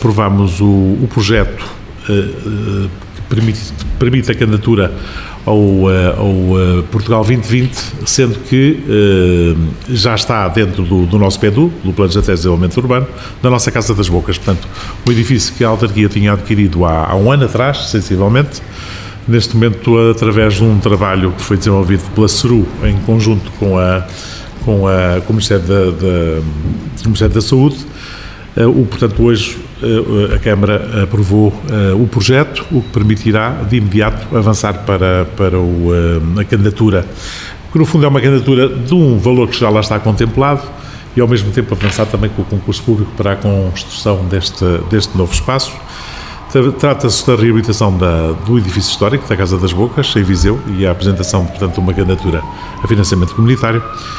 aprovámos o projeto que permite a candidatura ao Portugal 2020, sendo que já está dentro do nosso PEDU, do Plano de Desenvolvimento Urbano, da nossa Casa das Bocas. Portanto, o edifício que a autarquia tinha adquirido há um ano atrás, sensivelmente, neste momento, através de um trabalho que foi desenvolvido pela CERU, em conjunto com o Ministério da Saúde. Portanto, hoje a Câmara aprovou o projeto, o que permitirá de imediato avançar para a candidatura, que no fundo é uma candidatura de um valor que já lá está contemplado, e ao mesmo tempo avançar também com o concurso público para a construção deste novo espaço. Trata-se da reabilitação do edifício histórico da Casa das Bocas, em Viseu, e a apresentação, portanto, de uma candidatura a financiamento comunitário.